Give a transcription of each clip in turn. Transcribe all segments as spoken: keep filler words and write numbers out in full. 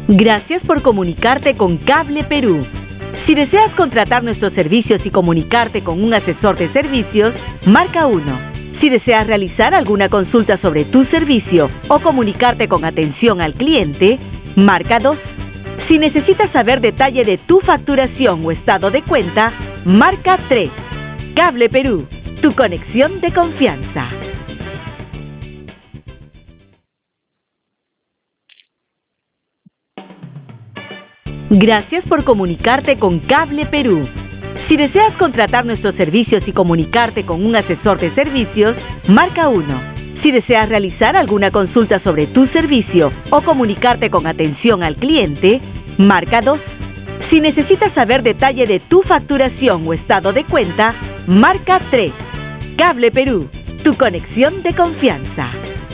Gracias por comunicarte con Cable Perú. Si deseas contratar nuestros servicios y comunicarte con un asesor de servicios, marca uno. Si deseas realizar alguna consulta sobre tu servicio o comunicarte con atención al cliente, marca dos. Si necesitas saber detalle de tu facturación o estado de cuenta, marca tres. Cable Perú, tu conexión de confianza. Gracias por comunicarte con Cable Perú. Si deseas contratar nuestros servicios y comunicarte con un asesor de servicios, marca uno. Si deseas realizar alguna consulta sobre tu servicio o comunicarte con atención al cliente, marca dos. Si necesitas saber detalle de tu facturación o estado de cuenta, marca tres. Cable Perú, tu conexión de confianza.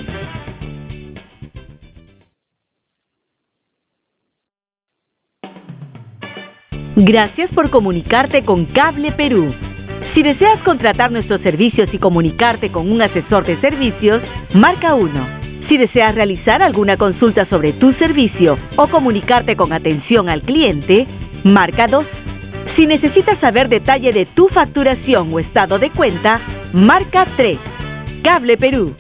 Gracias por comunicarte con Cable Perú. Si deseas contratar nuestros servicios y comunicarte con un asesor de servicios, marca uno. Si deseas realizar alguna consulta sobre tu servicio o comunicarte con atención al cliente, marca dos. Si necesitas saber detalle de tu facturación o estado de cuenta, marca tres. Cable Perú.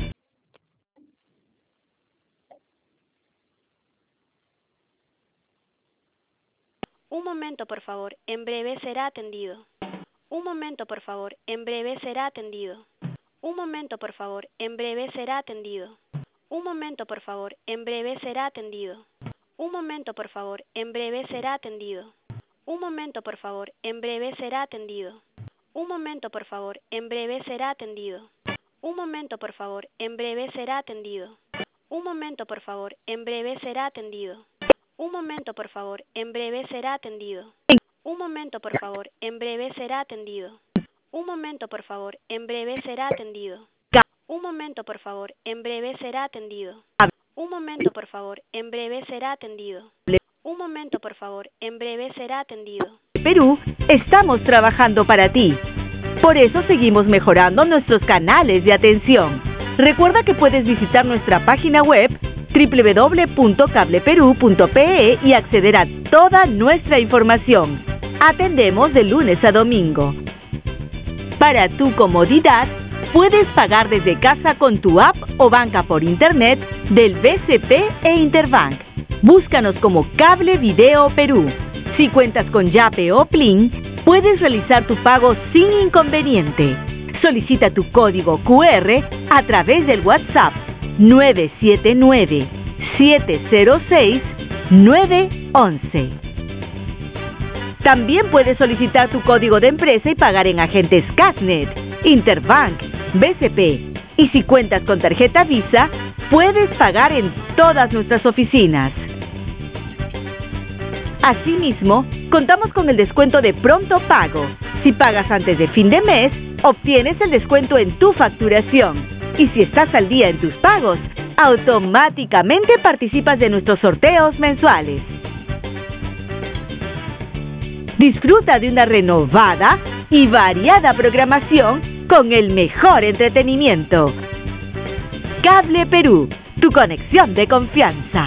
Un momento, por favor. En breve será atendido. Un momento, por favor. En breve será atendido. Un momento, por favor. En breve será atendido. Un momento, por favor. En breve será atendido. Un momento, por favor. En breve será atendido. Un momento, por favor. En breve será atendido. Un momento, por favor. En breve será atendido. Un momento, por favor. En breve será atendido. Un momento, por favor. En breve será atendido. Un momento, por favor. En breve será atendido. Un momento, por favor. En breve será atendido. Un momento, por favor. En breve será atendido. Un momento, por favor. En breve será atendido. Un momento, por favor. En breve será atendido. Un momento, por favor. En breve será atendido. Perú, estamos trabajando para ti. Por eso seguimos mejorando nuestros canales de atención. Recuerda que puedes visitar nuestra página web doble u doble u doble u punto cable perú punto pe e y acceder a toda nuestra información. Atendemos de lunes a domingo. Para tu comodidad, puedes pagar desde casa con tu app o banca por internet del B C P e Interbank. Búscanos como Cable Video Perú. Si cuentas con Yape o Plin, puedes realizar tu pago sin inconveniente. Solicita tu código cu erre a través del WhatsApp nueve siete nueve, siete cero seis, nueve uno uno. También puedes solicitar tu código de empresa y pagar en agentes Cashnet, Interbank, B C P. Y si cuentas con tarjeta Visa, puedes pagar en todas nuestras oficinas. Asimismo, contamos con el descuento de pronto pago. Si pagas antes de fin de mes, obtienes el descuento en tu facturación. Y si estás al día en tus pagos, automáticamente participas de nuestros sorteos mensuales. Disfruta de una renovada y variada programación con el mejor entretenimiento. Cable Perú, tu conexión de confianza.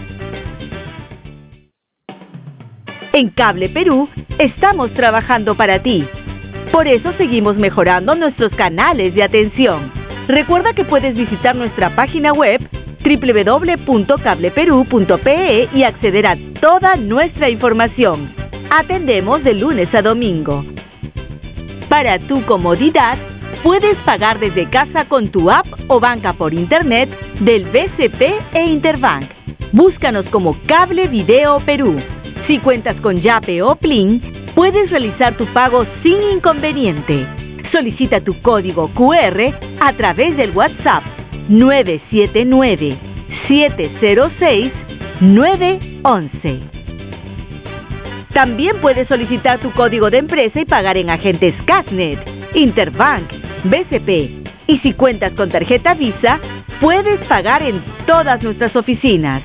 En Cable Perú, estamos trabajando para ti. Por eso seguimos mejorando nuestros canales de atención. Recuerda que puedes visitar nuestra página web doble u doble u doble u punto cable perú punto pe e y acceder a toda nuestra información. Atendemos de lunes a domingo. Para tu comodidad, puedes pagar desde casa con tu app o banca por internet del B C P e Interbank. Búscanos como Cable Video Perú. Si cuentas con Yape o Plin, puedes realizar tu pago sin inconveniente. Solicita tu código cu erre a través del WhatsApp nueve siete nueve, siete cero seis, nueve uno uno. También puedes solicitar tu código de empresa y pagar en agentes Cashnet, Interbank, B C P. Y si cuentas con tarjeta Visa, puedes pagar en todas nuestras oficinas.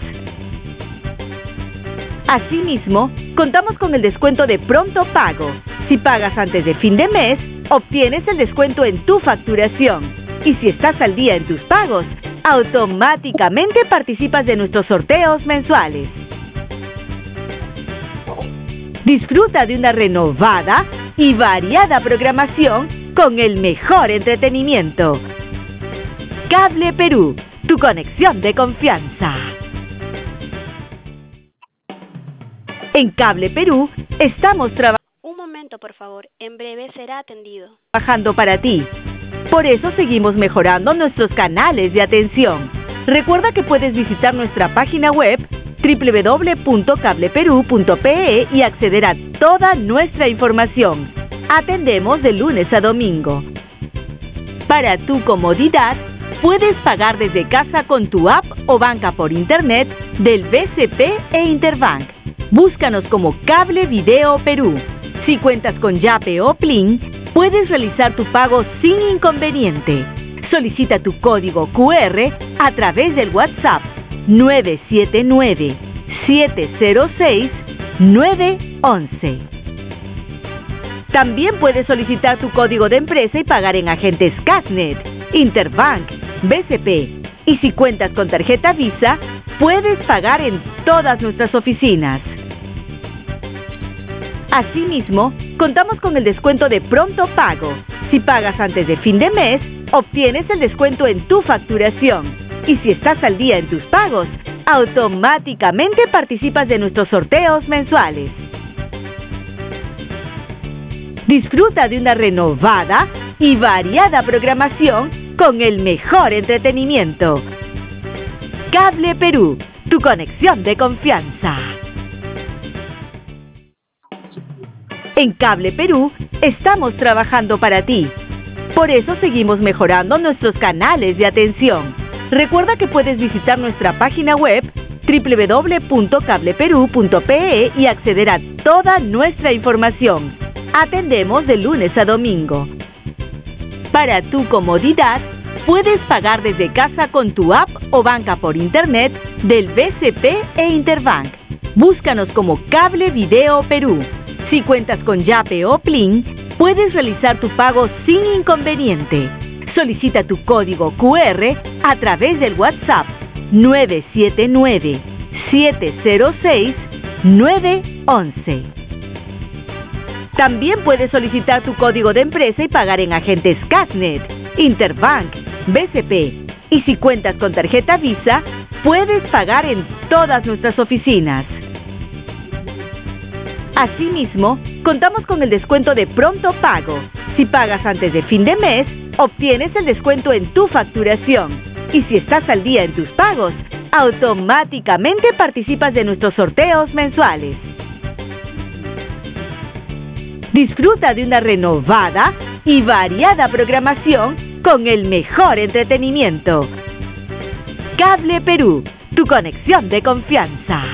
Asimismo, contamos con el descuento de pronto pago. Si pagas antes de fin de mes, obtienes el descuento en tu facturación. Y si estás al día en tus pagos, automáticamente participas de nuestros sorteos mensuales. Disfruta de una renovada y variada programación con el mejor entretenimiento. Cable Perú, tu conexión de confianza. En Cable Perú estamos trabajando. Un momento, por favor. En breve será atendido. Trabajando para ti. Por eso seguimos mejorando nuestros canales de atención. Recuerda que puedes visitar nuestra página web doble u doble u doble u punto cable perú punto pe e y acceder a toda nuestra información. Atendemos de lunes a domingo. Para tu comodidad, puedes pagar desde casa con tu app o banca por internet del B C P e Interbank. Búscanos como Cable Video Perú. Si cuentas con Yape o Plin, puedes realizar tu pago sin inconveniente. Solicita tu código cu erre a través del WhatsApp nueve siete nueve, siete cero seis, nueve once. También puedes solicitar tu código de empresa y pagar en agentes Casnet, Interbank, B C P. Y si cuentas con tarjeta Visa, puedes pagar en todas nuestras oficinas. Asimismo, contamos con el descuento de pronto pago. Si pagas antes de fin de mes, obtienes el descuento en tu facturación. Y si estás al día en tus pagos, automáticamente participas de nuestros sorteos mensuales. Disfruta de una renovada y variada programación con el mejor entretenimiento. Cable Perú, tu conexión de confianza. En Cable Perú estamos trabajando para ti. Por eso seguimos mejorando nuestros canales de atención. Recuerda que puedes visitar nuestra página web doble u doble u doble u punto cable perú punto pe e y acceder a toda nuestra información. Atendemos de lunes a domingo. Para tu comodidad, puedes pagar desde casa con tu app o banca por internet del B C P e Interbank. Búscanos como Cable Video Perú. Si cuentas con Yape o Plin, puedes realizar tu pago sin inconveniente. Solicita tu código cu erre a través del WhatsApp nueve siete nueve, siete cero seis, nueve once. También puedes solicitar tu código de empresa y pagar en agentes Casnet, Interbank, B C P. Y si cuentas con tarjeta Visa, puedes pagar en todas nuestras oficinas. Asimismo, contamos con el descuento de pronto pago. Si pagas antes de fin de mes, obtienes el descuento en tu facturación. Y si estás al día en tus pagos, automáticamente participas de nuestros sorteos mensuales. Disfruta de una renovada y variada programación con el mejor entretenimiento. Cable Perú, tu conexión de confianza.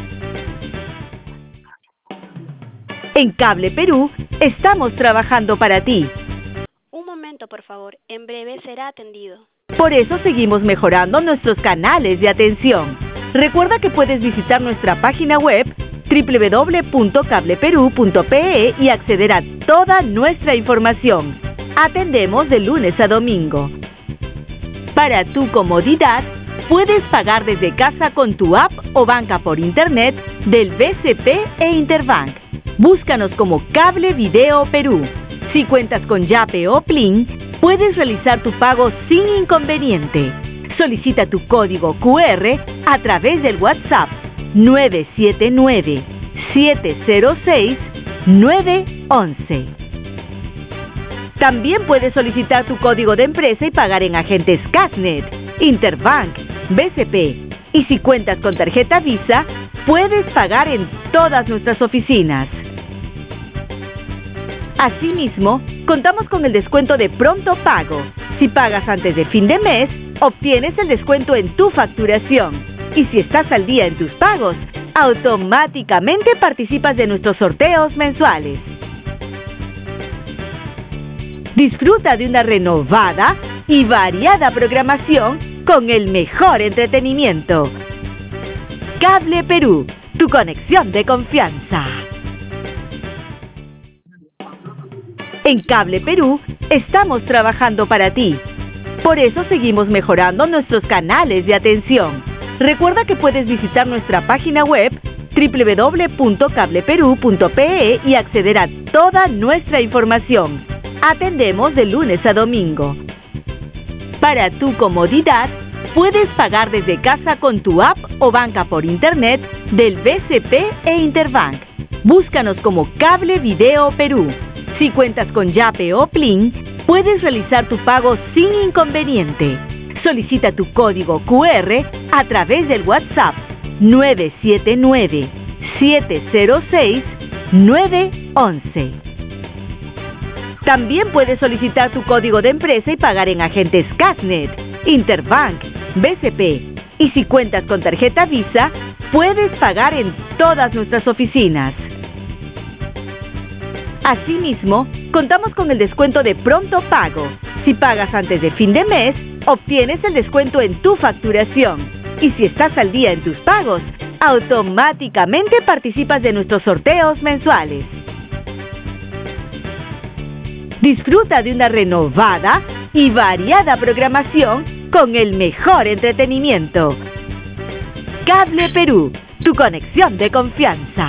En Cable Perú estamos trabajando para ti. Un momento, por favor. En breve será atendido. Por eso seguimos mejorando nuestros canales de atención. Recuerda que puedes visitar nuestra página web doble u doble u doble u punto cable perú punto pe e y acceder a toda nuestra información. Atendemos de lunes a domingo. Para tu comodidad, puedes pagar desde casa con tu app o banca por internet del B C P e Interbank. Búscanos como Cable Video Perú. Si cuentas con Yape o Plin, puedes realizar tu pago sin inconveniente. Solicita tu código cu erre a través del WhatsApp nueve siete nueve, siete cero seis, nueve once. También puedes solicitar tu código de empresa y pagar en agentes Casnet, Interbank, B C P. Y si cuentas con tarjeta Visa, puedes pagar en todas nuestras oficinas. Asimismo, contamos con el descuento de pronto pago. Si pagas antes de fin de mes, obtienes el descuento en tu facturación. Y si estás al día en tus pagos, automáticamente participas de nuestros sorteos mensuales. Disfruta de una renovada y variada programación con el mejor entretenimiento. Cable Perú, tu conexión de confianza. En Cable Perú estamos trabajando para ti. Por eso seguimos mejorando nuestros canales de atención. Recuerda que puedes visitar nuestra página web doble u doble u doble u punto cable perú punto pe e y acceder a toda nuestra información. Atendemos de lunes a domingo. Para tu comodidad, puedes pagar desde casa con tu app o banca por internet del B C P e Interbank. Búscanos como Cable Video Perú. Si cuentas con Yape o Plin, puedes realizar tu pago sin inconveniente. Solicita tu código cu erre a través del WhatsApp nueve siete nueve, siete cero seis, nueve once. También puedes solicitar tu código de empresa y pagar en agentes Casnet, Interbank, B C P. Y si cuentas con tarjeta Visa, puedes pagar en todas nuestras oficinas. Asimismo, contamos con el descuento de pronto pago. Si pagas antes de fin de mes, obtienes el descuento en tu facturación. Y si estás al día en tus pagos, automáticamente participas de nuestros sorteos mensuales. Disfruta de una renovada y variada programación con el mejor entretenimiento. Cable Perú, tu conexión de confianza.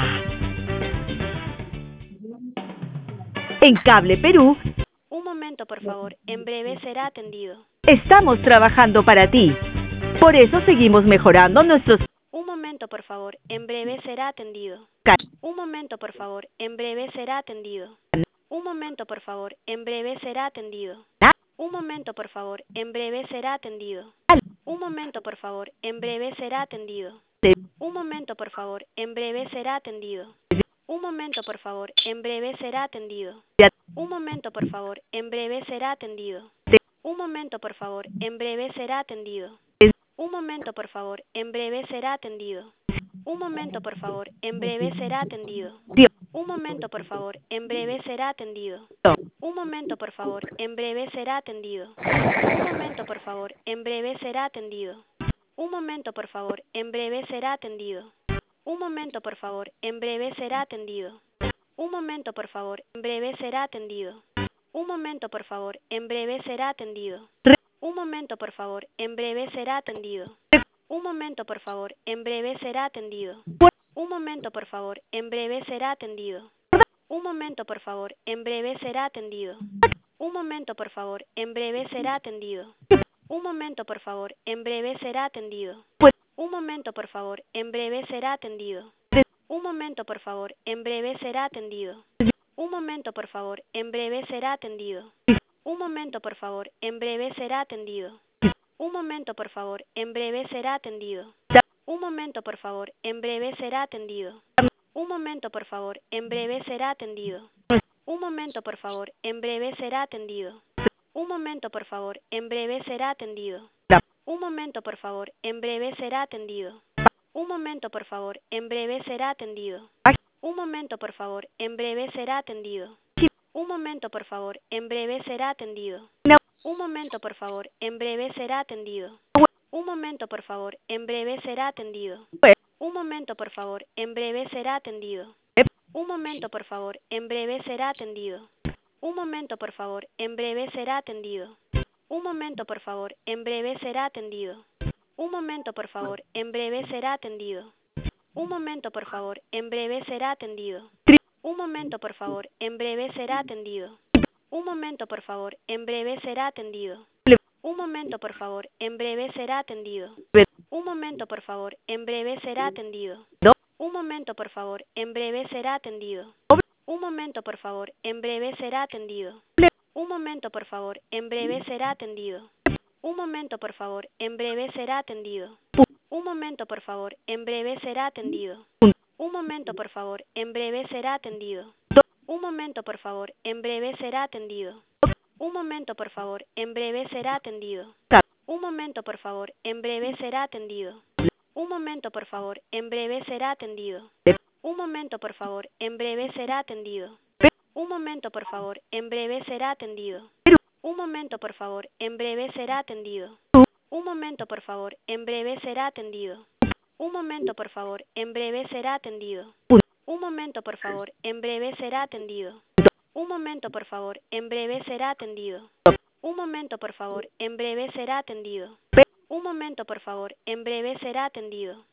En Cable Perú, Un momento, por favor. En breve será atendido. estamos trabajando para ti. Por eso seguimos mejorando nuestros Un momento, por favor. En breve será atendido. ca- Un momento, por favor. En breve será atendido. Un momento, por favor. En breve será atendido. Un momento, por favor. En breve será atendido. Un momento, por favor. En breve será atendido. Un momento, por favor. En breve será atendido. Un momento, por favor. En breve será atendido. Un momento, por favor. En breve será atendido. Un momento, por favor. En breve será atendido. Un momento, por favor. En breve será atendido. Un momento, por favor. En breve será atendido. Un momento, por favor. En breve será atendido. Un momento, por favor. En breve será atendido. Un momento, por favor. En breve será atendido. Un momento, por favor. En breve será atendido. Un momento, por favor. En breve será atendido. Un momento, por favor. En breve será atendido. Un momento, por favor. En breve será atendido. Un momento, por favor. En breve será atendido. Un momento, por favor. En breve será atendido. Un momento, por favor. En breve será atendido. Un momento, por favor. En breve será atendido. Un momento, por favor. En breve será atendido. Un momento, por favor. En breve será atendido. Un momento, por favor. En breve será atendido. Un momento, por favor. En breve será atendido. Un momento, por favor. En breve será atendido. Un momento, por favor. En breve será atendido. Un momento, por favor. En breve será atendido. Un momento, por favor. En breve será atendido. Un momento, por favor. En breve será atendido. Un momento, por favor. En breve será atendido. Un momento, por favor. En breve será atendido. Un momento, por favor. En breve será atendido. Un momento, por favor. En breve será atendido. Un momento, por favor. En breve será atendido. Un momento, por favor. En breve será atendido. Un momento, por favor. En breve será atendido. Un momento, por favor. En breve será atendido. Un momento, por favor. En breve será atendido. Un momento, por favor. En breve será atendido. Un momento, por favor. En breve será atendido. Un momento, por favor. En breve será atendido. Un momento, por favor. En breve será atendido. Un momento, por favor. En breve será atendido. Un momento, por favor. En breve será atendido. Un momento, por favor. En breve será atendido. Un momento, por favor. En breve será atendido. Un momento, por favor. En breve será atendido. Un momento, por favor. En breve será atendido. Un momento, por favor. En breve será atendido. Un momento, por favor. En breve será atendido. Un momento, por favor. En breve será atendido. Un momento, por favor. En breve será atendido. Un momento, por favor. En breve será atendido. Un momento, por favor. En breve será atendido. Un momento, por favor. En breve será atendido. Un momento, por favor. En breve será atendido. Un momento, por favor. En breve será atendido. Un momento, por favor. En breve será atendido. Un momento, por favor. En breve será atendido. Un momento, por favor. En breve será atendido. Un momento, por favor. En breve será atendido. Un momento, por favor. En breve será atendido. Un momento, por favor. En breve será atendido. Un momento, por favor. En breve será atendido. Un momento, por favor. En breve será atendido. Un momento, por favor. En breve será atendido.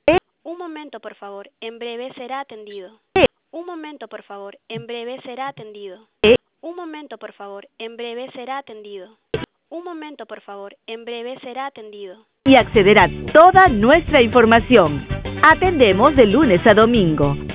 Un momento, por favor. En breve será atendido. Un momento, por favor. En breve será atendido. Un momento, por favor. En breve será atendido. Un momento, por favor. En breve será atendido. Y acceder a toda nuestra información. Atendemos de lunes a domingo.